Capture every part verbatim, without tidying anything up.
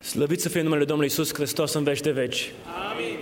Slăvit să fie numele Domnului Iisus Hristos în veci de veci. Amin.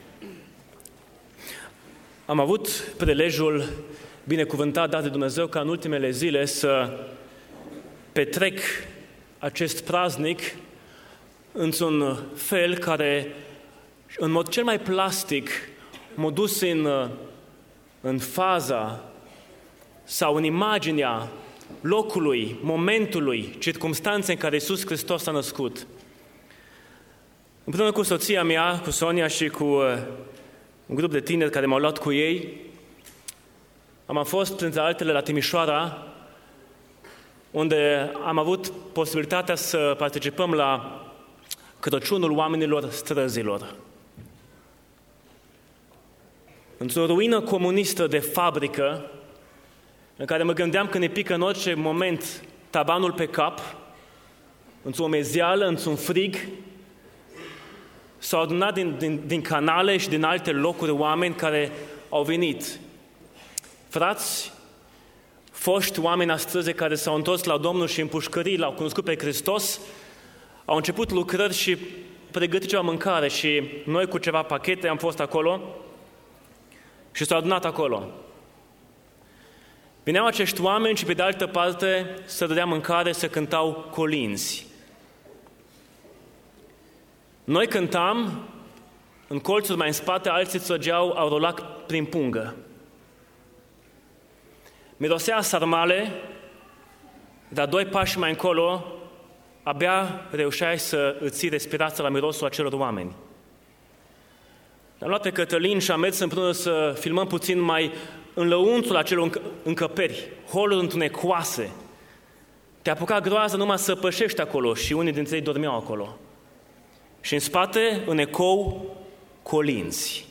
Am avut prilejul binecuvântat dat de Dumnezeu ca în ultimele zile să petrec acest praznic într-un fel care, în mod cel mai plastic, m-a dus în, în faza sau în imaginea locului, momentului, circumstanței în care Iisus Hristos s-a născut. Împreună cu soția mea, cu Sonia și cu uh, un grup de tineri care m-au luat cu ei, am fost, printre altele, la Timișoara, unde am avut posibilitatea să participăm la Crăciunul oamenilor străzilor. Într-o ruină comunistă de fabrică, în care mă gândeam că ne pică în orice moment tabanul pe cap, într-o mezeală, într-un frig, s-au adunat din, din, din canale și din alte locuri oameni care au venit. Frați, foști oameni a străzii care s-au întors la Domnul și în pușcării l-au cunoscut pe Hristos, au început lucrări și pregătit ceva mâncare și noi cu ceva pachete am fost acolo și s-au adunat acolo. Vineau acești oameni și pe de altă parte să dădea mâncare, să cântau colinzi. Noi cântam, în colțul mai în spate, alții trăgeau aurolac prin pungă. Mirosea sarmale, dar doi pași mai încolo, abia reușeai să îți ții respirația la mirosul acelor oameni. Am luat pe Cătălin și am mers împreună să filmăm puțin mai în lăuntrul acelor încăperi, holuri întunecoase. Te apuca groază numai să pășești acolo și unii dintre ei dormeau acolo. Și în spate, în ecou, colinzi.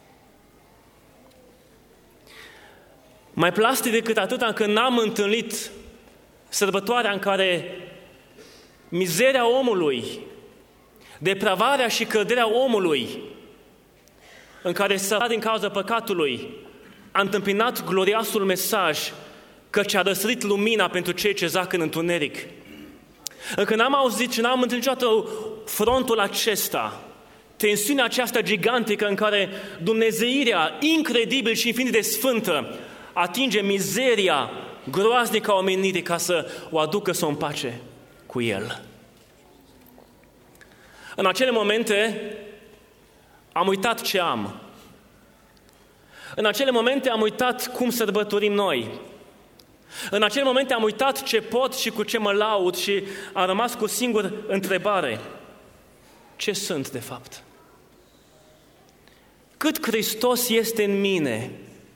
Mai plastic decât atât, încă n-am întâlnit sărbătoarea în care mizeria omului, depravarea și căderea omului, în care sărat din cauza păcatului, a întâmpinat gloriosul mesaj că și-a răsărit lumina pentru cei ce zac în întuneric. Încă n-am auzit și n-am întâlnit niciodată frontul acesta, tensiunea aceasta gigantică în care dumnezeirea incredibil și infinit de sfântă atinge mizeria groaznică a omenirii ca să o aducă să o împace cu El. În acele momente am uitat ce am. În acele momente am uitat cum sărbătorim noi. În acele momente am uitat ce pot și cu ce mă laud și am rămas cu o singură întrebare. Ce sunt, de fapt? Cât Hristos este în mine?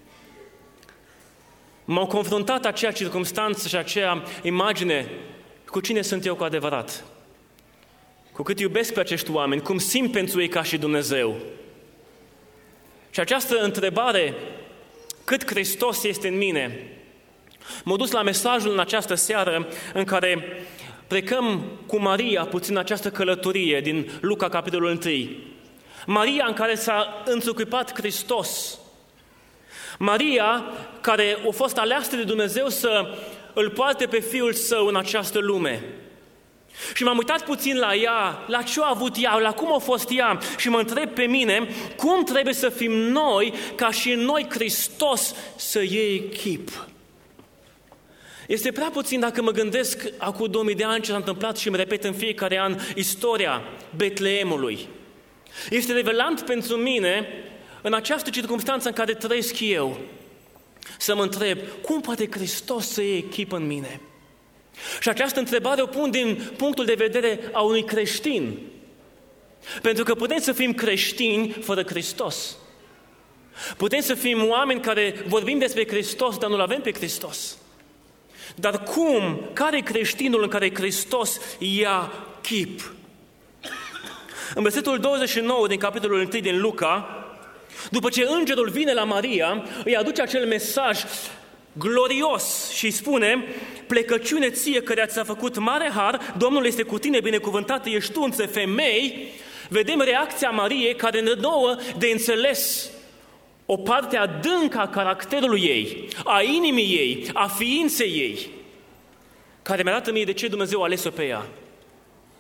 M-au confruntat acea circumstanță și acea imagine. Cu cine sunt eu cu adevărat? Cu cât iubesc pe acești oameni? Cum simt pentru ei ca și Dumnezeu? Și această întrebare, cât Hristos este în mine, m-a dus la mesajul în această seară în care plecăm cu Maria puțin această călătorie din Luca, capitolul unu. Maria în care s-a întruchipat Hristos. Maria care a fost aleasă de Dumnezeu să îl poarte pe Fiul Său în această lume. Și m-am uitat puțin la ea, la ce a avut ea, la cum a fost ea și mă întreb pe mine cum trebuie să fim noi ca și noi Hristos să iei chip. Este prea puțin dacă mă gândesc acum două mii de ani ce s-a întâmplat și îmi repet în fiecare an istoria Betleemului. Este revelant pentru mine în această circumstanță în care trăiesc eu să mă întreb cum poate Hristos să iei chip în mine. Și această întrebare o pun din punctul de vedere a unui creștin. Pentru că putem să fim creștini fără Hristos. Putem să fim oameni care vorbim despre Hristos, dar nu-L avem pe Hristos. Dar cum? Care e creștinul în care Hristos ia chip? În versetul douăzeci și nouă din capitolul unu din Luca, după ce îngerul vine la Maria, îi aduce acel mesaj glorios și îi spune: plecăciune ție care ți-a făcut mare har, Domnul este cu tine, binecuvântată ești tu între femei. Vedem reacția Mariei care ne nouă de înțeles o parte adâncă a caracterului ei, a inimii ei, a ființei ei, care mi-arată mie de ce Dumnezeu a ales-o pe ea.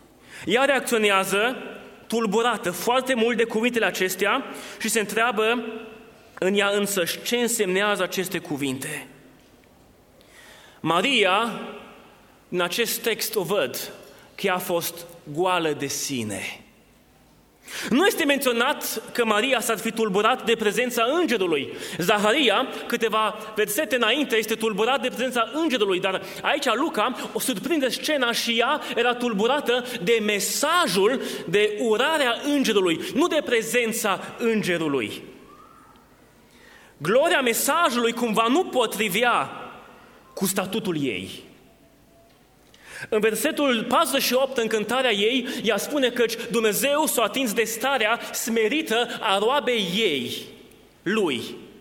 Ea reacționează tulburată foarte mult de cuvintele acestea și se întreabă în ea însăși ce însemnează aceste cuvinte. Maria, în acest text o văd că ea a fost goală de sine. Nu este menționat că Maria s-ar fi tulburat de prezența îngerului. Zaharia, câteva versete înainte, este tulburat de prezența îngerului, dar aici Luca o surprinde scena și ea era tulburată de mesajul, de urarea îngerului, nu de prezența îngerului. Gloria mesajului cumva nu potrivea cu statutul ei. În versetul patruzeci și opt, în cântarea ei, ea spune că Dumnezeu s-a atins de starea smerită a roabei ei, lui.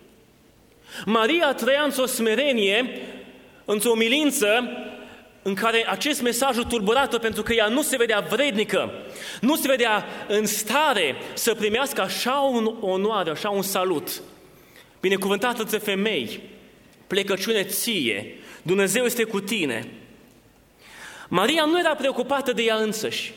Maria trăia într-o smerenie, într-o umilință, în care acest mesaj o tulburată pentru că ea nu se vedea vrednică, nu se vedea în stare să primească așa un onoare, așa un salut. Binecuvântată între femei, plecăciune ție, Dumnezeu este cu tine. Maria nu era preocupată de ea însăși.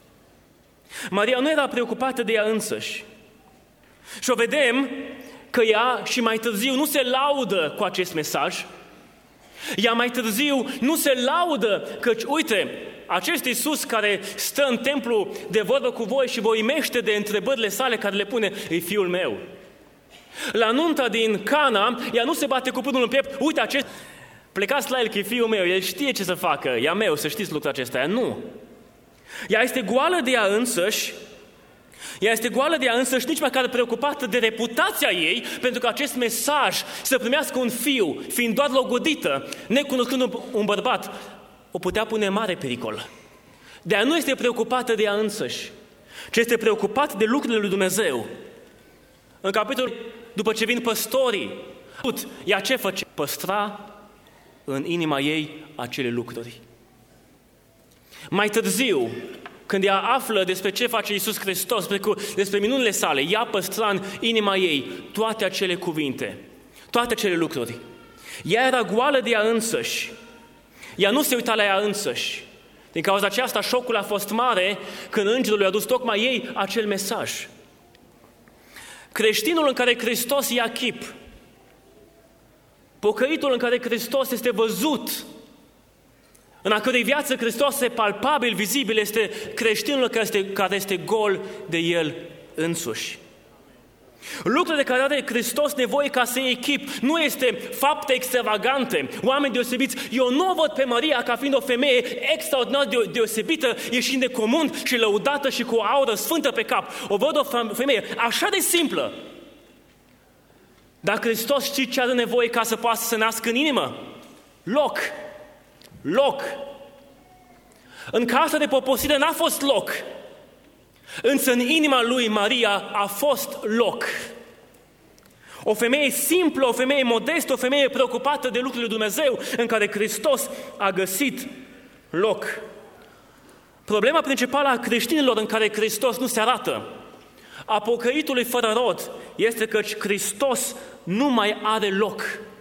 Maria nu era preocupată de ea însăși. Și o vedem că ea și mai târziu nu se laudă cu acest mesaj. Ea mai târziu nu se laudă căci, uite, acest Iisus care stă în templu de vorbă cu voi și vă uimește de întrebările sale care le pune, e Fiul meu. La nunta din Cana, ea nu se bate cu pârul în piept, uite acest... Plecați la el că e Fiul meu, el știe ce să facă, e a meu, să știți lucrul acesta. Ea nu. Ea este goală de ea însăși, ea este goală de ea însăși, nici măcar preocupată de reputația ei, pentru că acest mesaj să primească un fiu, fiind doar logodită, necunoscând un bărbat, o putea pune în mare pericol. De ea nu este preocupată de ea însăși, ci este preocupată de lucrurile lui Dumnezeu. În capitolul, după ce vin păstorii, ea ce face? Păstra în inima ei acele lucruri. Mai târziu, când ea află despre ce face Iisus Hristos, despre minunile sale, ea păstra în inima ei toate acele cuvinte, toate acele lucruri. Ea era goală de ea însăși. Ea nu se uita la ea însăși. Din cauza aceasta, șocul a fost mare când îngerul i-a dus tocmai ei acel mesaj. Creștinul în care Hristos ia chip, pocăitul în care Hristos este văzut, în a cărei viață Hristos este palpabil, vizibil, este creștinul care este, care este gol de El însuși. Lucrurile de care are Hristos nevoie ca să iei chip nu este fapte extravagante, oameni deosebiți. Eu nu o văd pe Maria ca fiind o femeie extraordinar de deosebită, ieșind de comun și lăudată și cu o aură sfântă pe cap. O văd o femeie așa de simplă. Dar Hristos știe ce are nevoie ca să poată să nască în inimă? Loc. Loc. În casa de poposire n-a fost loc. Însă în inima lui Maria a fost loc. O femeie simplă, o femeie modestă, o femeie preocupată de lucrurile lui Dumnezeu, în care Hristos a găsit loc. Problema principală a creștinilor în care Hristos nu se arată, a pocăitului fără rod, este că Hristos nu mai are loc.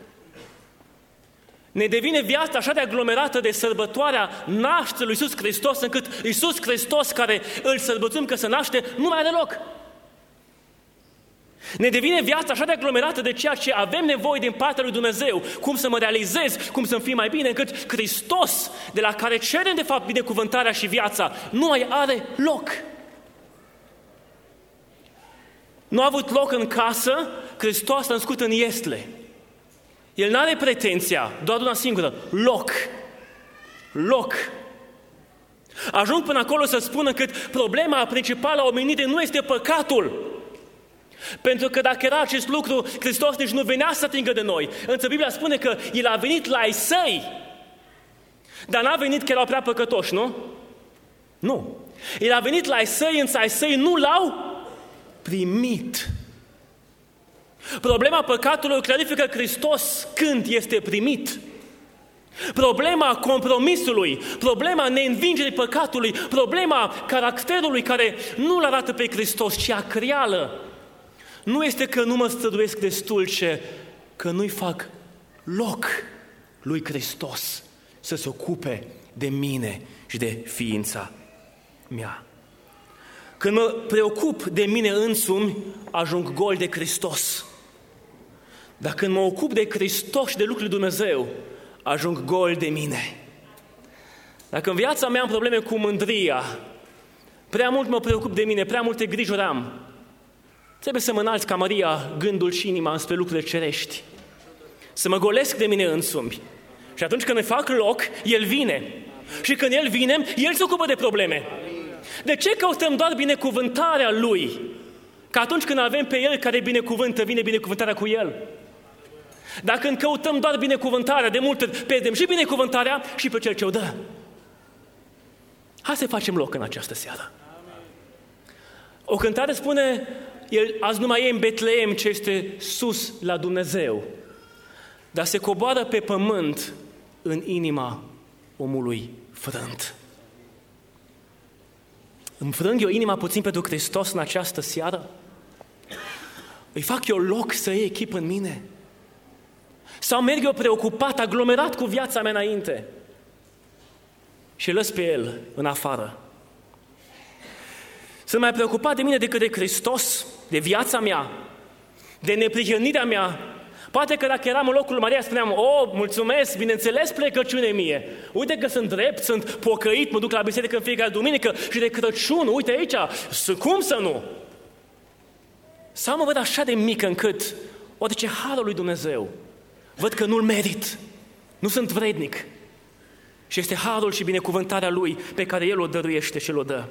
Ne devine viața așa de aglomerată de sărbătoarea nașterii lui Iisus Hristos, încât Iisus Hristos, care îl sărbătorim că se naște, nu mai are loc. Ne devine viața așa de aglomerată de ceea ce avem nevoie din partea lui Dumnezeu, cum să mă realizez, cum să-mi fie mai bine, încât Hristos, de la care cerem de fapt binecuvântarea și viața, nu mai are loc. Nu a avut loc în casă, Hristos s-a născut în Iesle. El nu are pretenția, doar una singură, loc. Loc. Ajung până acolo să spună că problema principală a omenirii nu este păcatul. Pentru că dacă era acest lucru, Hristos nici nu venea să atingă de noi. Însă Biblia spune că El a venit la ai săi, dar n-a venit că erau prea păcătoși, nu? Nu. El a venit la ai săi, însă ai săi nu l-au primit. Problema păcatului o clarifică Hristos când este primit. Problema compromisului, problema neînvingerii păcatului, problema caracterului care nu-L arată pe Hristos, ci acrială, nu este că nu mă străduiesc destul, ci că nu-i fac loc lui Hristos să se ocupe de mine și de ființa mea. Când mă preocup de mine însumi, ajung gol de Hristos. Dar când mă ocup de Hristos și de lucrurile lui Dumnezeu, ajung gol de mine. Dacă în viața mea am probleme cu mândria, prea mult mă preocup de mine, prea multe grijuri am, trebuie să mă înalți ca Maria gândul și inima spre lucrurile cerești. Să mă golesc de mine însumi. Și atunci când îi fac loc, El vine. Și când El vine, El se ocupă de probleme. De ce căutăm doar binecuvântarea Lui? Că atunci când avem pe El care binecuvântă, vine binecuvântarea cu El. Dar când căutăm doar binecuvântarea, de multe ori pierdem și binecuvântarea și pe Cel ce o dă. Hai să facem loc în această seară. O cântare spune, el, azi nu mai e în Betleem ce este sus la Dumnezeu, dar se coboară pe pământ în inima omului frânt. Îmi frâng eu inima puțin pentru Hristos în această seară? Îi fac eu loc să iei echip în mine? Sau merg eu preocupat, aglomerat cu viața mea înainte și lăs pe El în afară? Sunt mai preocupat de mine decât de Hristos, de viața mea, de neprihănirea mea. Poate că dacă eram în locul lui Maria, spuneam, o, mulțumesc, bineînțeles, plecăciune mie. Uite că sunt drept, sunt pocăit, mă duc la biserică în fiecare duminică și de Crăciun, uite aici, cum să nu? Sau mă văd așa de mic încât, orice harul lui Dumnezeu, văd că nu-l merit, nu sunt vrednic. Și este harul și binecuvântarea Lui pe care El o dăruiește și o dă.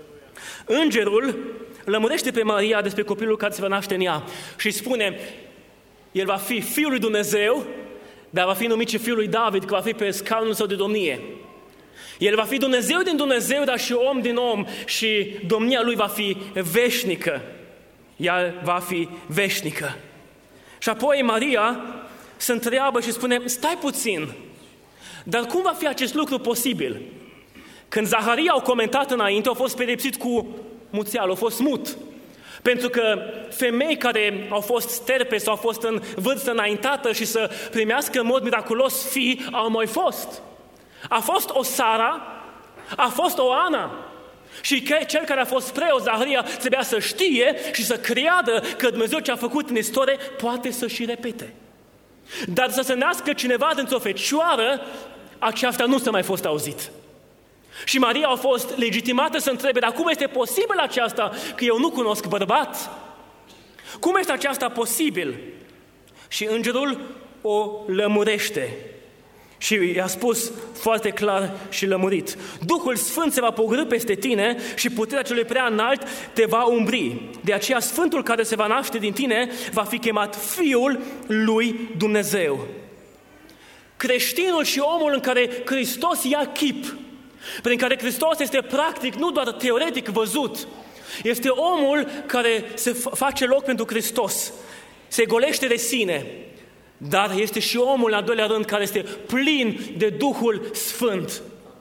Îngerul lămurește pe Maria despre copilul care se va naște în ea și spune, el va fi Fiul lui Dumnezeu, dar va fi numit și Fiul lui David, că va fi pe scaunul său de domnie. El va fi Dumnezeu din Dumnezeu, dar și om din om și domnia Lui va fi veșnică. Ea va fi veșnică. Și apoi Maria se întreabă și spune, stai puțin, dar cum va fi acest lucru posibil? Când Zaharia au comentat înainte, au fost pedepsit cu muțeală, au fost mut. Pentru că femei care au fost sterpe sau au fost în vârstă înaintată și să primească în mod miraculos fii, au mai fost. A fost o Sara, a fost o Ana. Și cel care a fost preot, Zaharia, trebuia să știe și să creadă că Dumnezeu ce a făcut în istorie poate să și repete. Dar să se nască cineva dintr-o fecioară, aceasta nu s-a mai fost auzit. Și Maria a fost legitimată să întrebe, dar cum este posibil aceasta, că eu nu cunosc bărbat? Cum este aceasta posibil? Și îngerul o lămurește și i-a spus foarte clar și lămurit, Duhul Sfânt se va pogorî peste tine și puterea celui prea înalt te va umbri. De aceea Sfântul care se va naște din tine va fi chemat Fiul lui Dumnezeu. Creștinul și omul în care Hristos ia chip, prin care Hristos este practic, nu doar teoretic văzut, este omul care se face loc pentru Hristos, se golește de sine, dar este și omul, în al doilea rând, care este plin de Duhul Sfânt.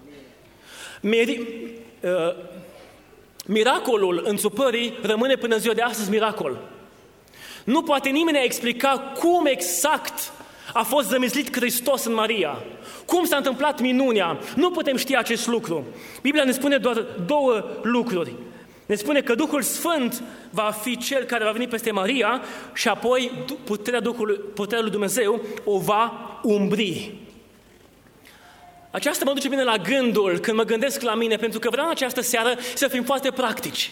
Miri, uh, miracolul înțupării rămâne până în ziua de astăzi miracol. Nu poate nimeni explica cum exact a fost zămislit Hristos în Maria. Cum s-a întâmplat minunea? Nu putem ști acest lucru. Biblia ne spune doar două lucruri. Ne spune că Duhul Sfânt va fi Cel care va veni peste Maria și apoi puterea, Duhului, puterea lui Dumnezeu o va umbri. Aceasta mă duce bine la gândul când mă gândesc la mine, pentru că vreau în această seară să fim foarte practici.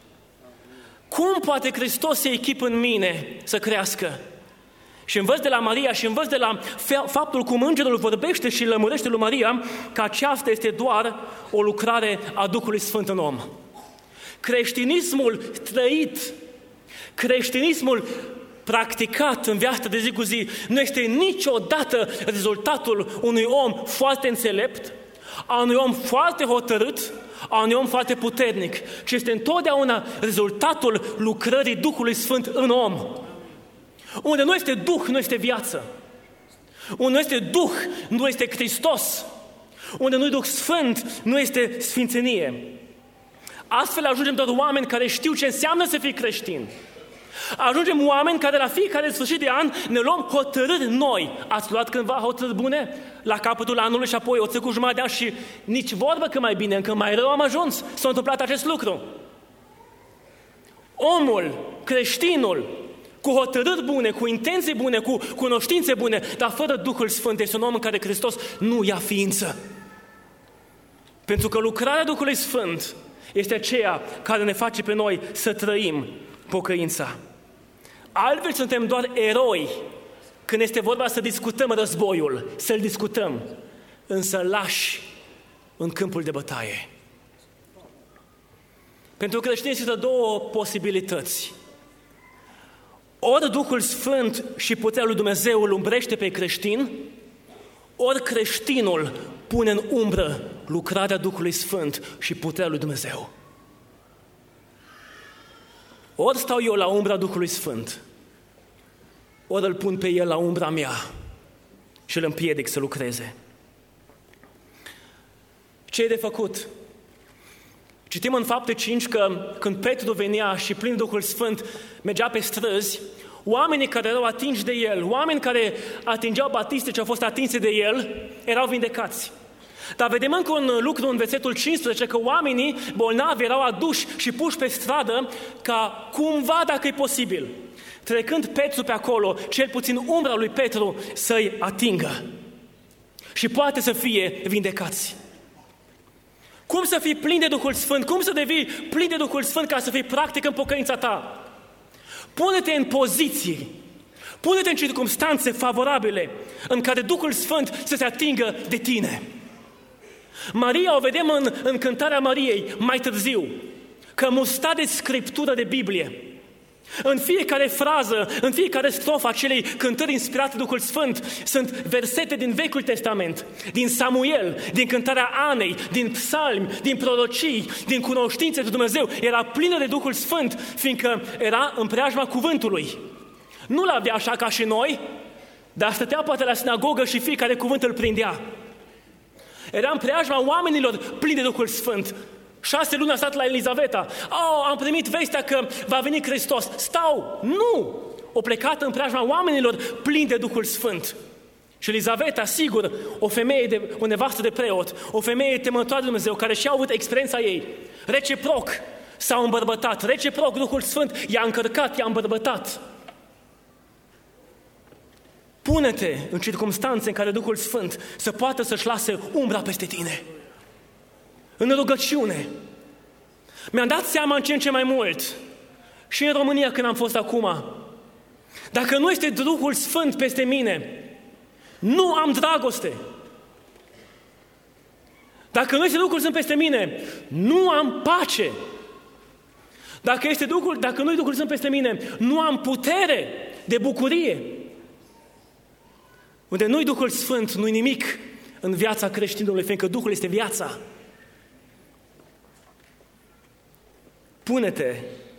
Cum poate Hristos să echipă în mine să crească? Și învăț de la Maria și învăț de la faptul cum îngerul vorbește și lămurește lui Maria că aceasta este doar o lucrare a Duhului Sfânt în om. Creștinismul trăit, creștinismul practicat în viața de zi cu zi nu este niciodată rezultatul unui om foarte înțelept, a unui om foarte hotărât, a unui om foarte puternic, ci este întotdeauna rezultatul lucrării Duhului Sfânt în om. Unde nu este Duh, nu este viață. Unde nu este Duh, nu este Hristos. Unde nu este Duh Sfânt, nu este sfințenie. Astfel ajungem doar oameni care știu ce înseamnă să fii creștin. Ajungem oameni care la fiecare sfârșit de an ne luăm hotărâri noi. Ați luat cândva hotărâri bune la capătul anului și apoi o trecut jumătate de an și nici vorbă că mai bine, încă mai rău am ajuns. S-a întâmplat acest lucru. Omul, creștinul, cu hotărâri bune, cu intenții bune, cu cunoștințe bune, dar fără Duhul Sfânt, este un om în care Hristos nu ia ființă. Pentru că lucrarea Duhului Sfânt este aceea care ne face pe noi să trăim pocăința. Altfel suntem doar eroi când este vorba să discutăm războiul, să-l discutăm, însă lași în câmpul de bătaie. Pentru creștini există două posibilități. Ori Duhul Sfânt și puterea lui Dumnezeu îl umbrește pe creștin, ori creștinul pune în umbră lucrarea Duhului Sfânt și puterea lui Dumnezeu. Ori stau eu la umbra Duhului Sfânt, ori îl pun pe el la umbra mea și îl împiedic să lucreze. Ce e de făcut? Citim în Fapte cinci că când Petru venea și plin Duhul Sfânt mergea pe străzi, oamenii care erau atinși de el, oameni care atingeau batiste ce au fost atinse de el, erau vindecați. Dar vedem încă un lucru în versetul cincisprezece, că oamenii bolnavi erau aduși și puși pe stradă ca cumva, dacă e posibil, trecând Petru pe acolo, cel puțin umbra lui Petru să-i atingă și poate să fie vindecați. Cum să fii plin de Duhul Sfânt? Cum să devii plin de Duhul Sfânt ca să fii practic în pocăința ta? Pune-te în poziții, pune-te în circumstanțe favorabile în care Duhul Sfânt să se atingă de tine. Maria o vedem în, în cântarea Mariei mai târziu, că musta de scriptură de Biblie. În fiecare frază, în fiecare strofă acelei cântări inspirate Duhul Sfânt sunt versete din Vechiul Testament, din Samuel, din cântarea Anei, din psalmi, din prorocii, din cunoștințe de Dumnezeu. Era plină de Duhul Sfânt, fiindcă era în preajma cuvântului. Nu l-avea așa ca și noi, dar stătea poate la sinagogă și fiecare cuvânt îl prindea. Era în preajma oamenilor plini de Duhul Sfânt. Șase luni a stat la Elizaveta. Oh, am primit vestea că va veni Hristos. Stau! Nu! O plecat în preajma oamenilor plini de Duhul Sfânt. Și Elizaveta, sigur, o femeie, de, o nevastă de preot, o femeie temătoare de Dumnezeu, care și-a avut experiența ei. Reciproc s-au îmbărbătat. Reciproc Duhul Sfânt i-a încărcat, i-a îmbărbătat. Pune-te în circumstanțe în care Duhul Sfânt să poată să-și lase umbra peste tine. În rugăciune. Mi-am dat seama în ce în ce mai mult, și în România când am fost acum, dacă nu este Duhul Sfânt peste mine, nu am dragoste. Dacă nu este Duhul Sfânt peste mine, nu am pace. Dacă, este Duhul, dacă nu este Duhul Sfânt peste mine, nu am putere de bucurie. Unde nu-i Duhul Sfânt, nu-i nimic în viața creștinului, fiindcă Duhul este viața. Pune-te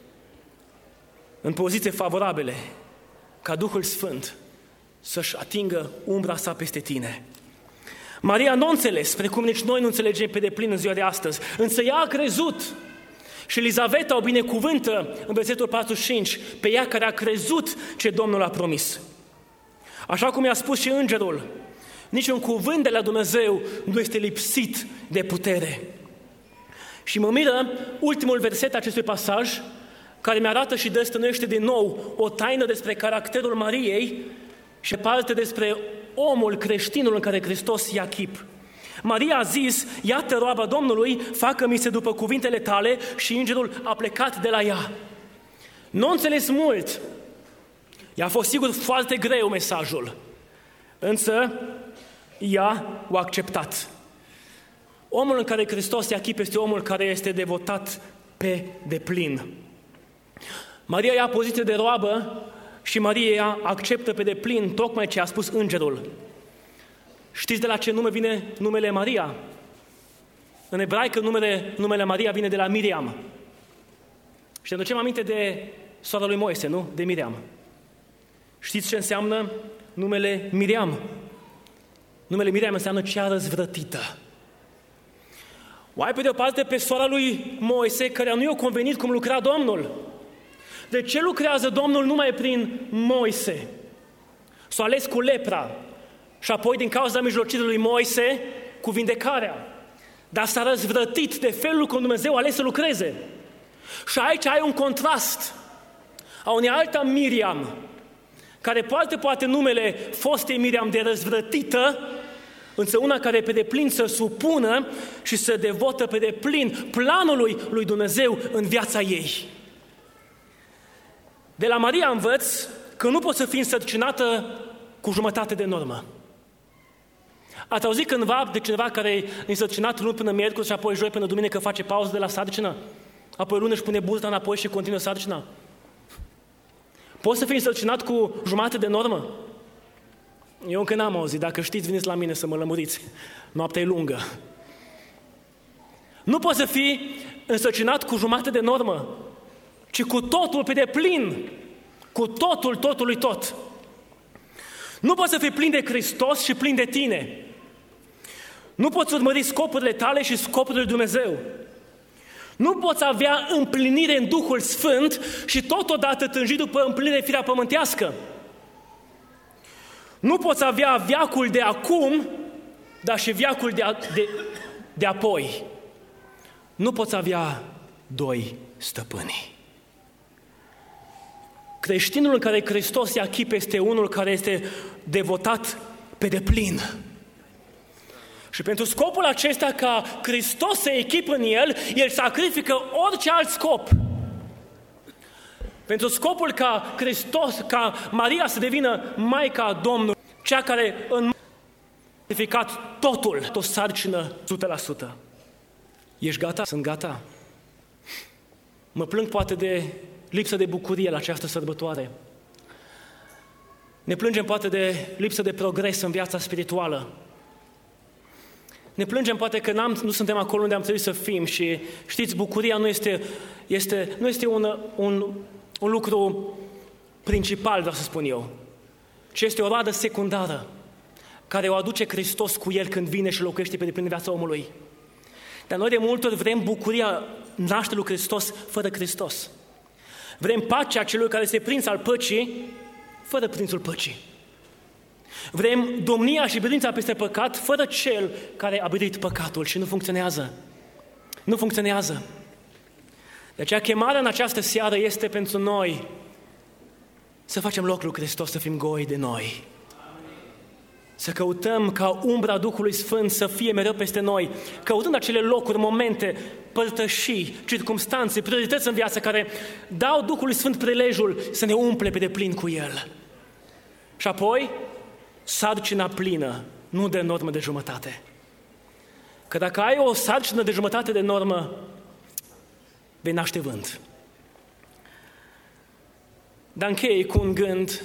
în poziție favorabile ca Duhul Sfânt să-și atingă umbra sa peste tine. Maria nu a înțeles, precum nici noi nu înțelegem pe deplin în ziua de astăzi, însă ea a crezut. Și Elizaveta o binecuvântă în versetul patruzeci și cinci pe ea care a crezut ce Domnul a promis. Așa cum i-a spus și îngerul, niciun cuvânt de la Dumnezeu nu este lipsit de putere. Și mă miră ultimul verset acestui pasaj, care mi-arată și destănuiește din nou o taină despre caracterul Mariei și parte despre omul, creștinul în care Hristos ia chip. Maria a zis, iată roaba Domnului, facă-mi se după cuvintele tale, și îngerul a plecat de la ea. Nu a înțeles mult. I-a fost sigur foarte greu mesajul, însă ea o acceptat. Omul în care Hristos ia chip este omul care este devotat pe deplin. Maria ia poziție de roabă și Maria acceptă pe deplin tocmai ce a spus îngerul. Știți de la ce nume vine numele Maria? În ebraică numele, numele Maria vine de la Miriam. Și ne ducem aminte de sora lui Moise, nu? De Miriam. Știți ce înseamnă numele Miriam? Numele Miriam înseamnă cea răzvrătită. O ai pe de o parte pe sora lui Moise, care nu i-a convenit cum lucra Domnul. De ce lucrează Domnul numai prin Moise? S-a ales cu lepra și apoi din cauza mijlocirii lui Moise cu vindecarea. Dar s-a răzvrătit de felul cum Dumnezeu a ales să lucreze. Și aici ai un contrast a unei alta Miriam, care poate poate numele fostei Miriam de răzvrătită, însă una care pe deplin să supună și să devotă pe deplin planului lui Dumnezeu în viața ei. De la Maria învăț că nu poți să fii însărcinată cu jumătate de normă. Ați auzit cândva de cineva care e însărcinat luni până miercuri și apoi joi până duminică face pauză de la sarcină? Apoi luni își pune burta înapoi și continuă sarcina? Poți să fii însărcinat cu jumătate de normă? Eu încă n-am auzit. Dacă știți, veniți la mine să mă lămuriți. Noaptea e lungă. Nu poți să fii însărcinat cu jumătate de normă, ci cu totul pe deplin. Cu totul, totului tot. Nu poți să fii plin de Hristos și plin de tine. Nu poți urmări scopurile tale și scopurile lui Dumnezeu. Nu poți avea împlinire în Duhul Sfânt și totodată tânji după împlinire firea pământească. Nu poți avea veacul de acum, dar și veacul de, a, de, de apoi. Nu poți avea doi stăpâni. Creștinul în care Hristos ia chip este unul care este devotat pe deplin. Și pentru scopul acesta ca Hristos să echipă în el, el sacrifică orice alt scop. Pentru scopul ca Hristos, ca Maria să devină Maica Domnului, cea care în a sacrificat totul, o sarcină o sută la sută. Ești gata? Sunt gata. Mă plâng poate de lipsă de bucurie la această sărbătoare. Ne plângem poate de lipsă de progres în viața spirituală. Ne plângem poate că n-am, nu suntem acolo unde am trebuit să fim și știți, bucuria nu este, este, nu este un, un, un lucru principal, vreau să spun eu, ci este o roadă secundară care o aduce Hristos cu El când vine și locuiește pe deplin viața omului. Dar noi de multe ori vrem bucuria nașterii lui Hristos fără Hristos. Vrem pacea celui care este prinț al păcii fără prințul păcii. Vrem domnia și biruința peste păcat fără cel care a biruit păcatul și nu funcționează. Nu funcționează. De aceea chemarea în această seară este pentru noi să facem loc lui Hristos, să fim goi de noi. Să căutăm ca umbra Duhului Sfânt să fie mereu peste noi, căutând acele locuri, momente, părtășii, circumstanțe, priorități în viață care dau Duhului Sfânt prilejul să ne umple pe deplin cu El. Și apoi, sarcina plină, nu de normă de jumătate. Că dacă ai o sarcină de jumătate de normă, vei naște vânt. Dar închei cu un gând.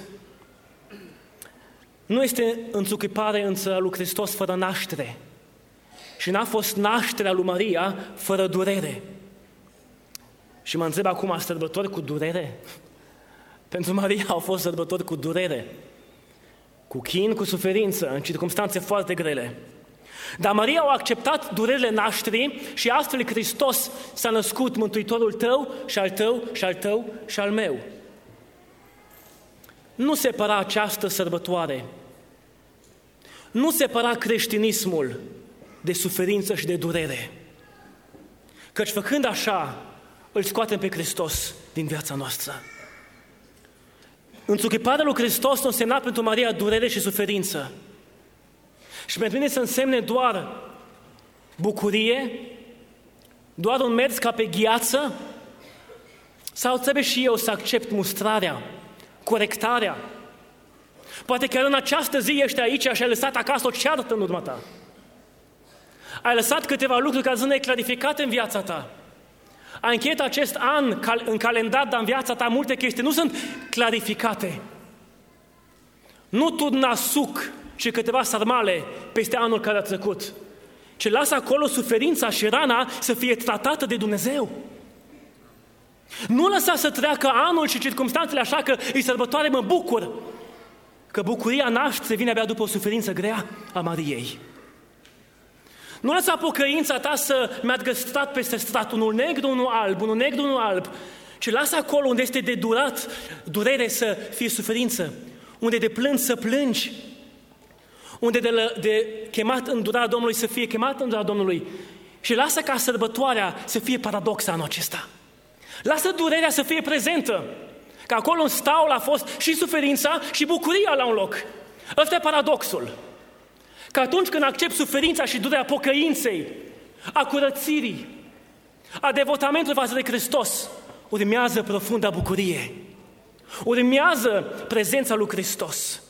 Nu este întruchipare însă a lui Hristos fără naștere. Și n-a fost nașterea lui Maria fără durere. Și mă întreb acum, sărbători cu durere? Pentru Maria au fost sărbători cu durere. Cu chin, cu suferință, în circunstanțe foarte grele. Dar Maria a acceptat durerile nașterii și astfel Hristos s-a născut, Mântuitorul tău și al tău și al tău și al meu. Nu separa această sărbătoare, nu separa creștinismul de suferință și de durere. Căci făcând așa, îl scoatem pe Hristos din viața noastră. Întruchiparea lui Hristos nu însemna pentru Maria durere și suferință. Și pentru mine să însemne doar bucurie, doar un mers ca pe gheață, sau trebuie și eu să accept mustrarea, corectarea. Poate chiar în această zi ești aici și ai lăsat acasă o ceartă în urma ta. Ai lăsat câteva lucruri care sunt neclarificate în viața ta. Ai încheiat acest an în calendar, dar în viața ta multe chestii nu sunt clarificate. Nu turna suc și câteva sarmale peste anul care a trecut, ci lasă acolo suferința și rana să fie tratată de Dumnezeu. Nu lăsa să treacă anul și circumstanțele așa că îi sărbătoare mă bucur, că bucuria nașterii vine abia după o suferință grea a Mariei. Nu lăsa pocăința ta să meargă strat peste strat, unul negru, unul alb, unul negru, unul alb, ci lasă acolo unde este de durat durere să fie suferință, unde de plâns să plângi, unde de, de chemat îndurarea Domnului să fie chemat îndurarea Domnului și lasă ca sărbătoarea să fie paradox anul acesta. Lasă durerea să fie prezentă, că acolo în staul a fost și suferința și bucuria la un loc. Ăsta e paradoxul. Că atunci când accepti suferința și durerea pocăinței, a curățirii, a devotamentului față de Hristos, urmează profunda bucurie. Urmează prezența lui Hristos.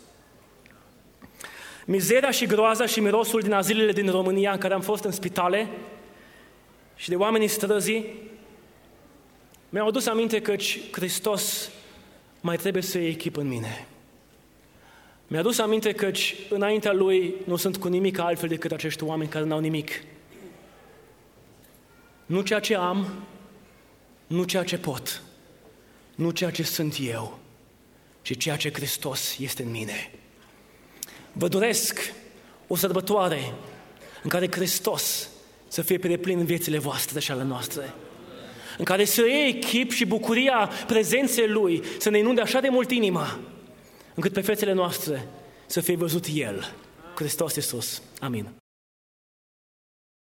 Mizeria și groaza și mirosul din azilele din România în care am fost în spitale și de oamenii străzii mi-au adus aminte că Hristos mai trebuie să iei chip în mine. Mi-a adus aminte că înaintea Lui nu sunt cu nimic altfel decât acești oameni care n-au nimic. Nu ceea ce am, nu ceea ce pot, nu ceea ce sunt eu, ci ceea ce Hristos este în mine. Vă doresc o sărbătoare în care Hristos să fie pe deplin în viețile voastre și ale noastre, în care să iei chip și bucuria prezenței Lui, să ne inunde așa de mult inima, încât pe fețele noastre să fie văzut El, Hristos Iisus. Amin.